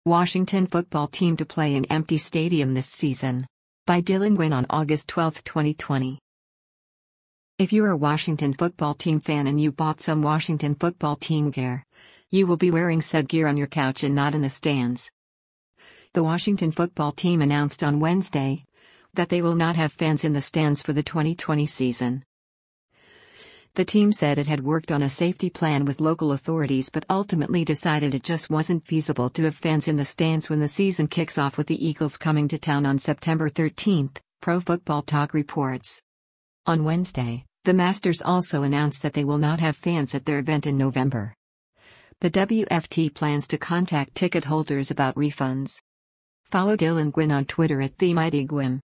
Washington football team to play in empty stadium this season. By Dylan Gwynn on August 12, 2020. If you're a Washington football team fan and you bought some Washington football team gear, you will be wearing said gear on your couch and not in the stands. The Washington football team announced on Wednesday that they will not have fans in the stands for the 2020 season. The team said it had worked on a safety plan with local authorities but ultimately decided it just wasn't feasible to have fans in the stands when the season kicks off with the Eagles coming to town on September 13, Pro Football Talk reports. On Wednesday, the Masters also announced that they will not have fans at their event in November. The WFT plans to contact ticket holders about refunds. Follow Dylan Gwynn on Twitter @TheMightyGwynn.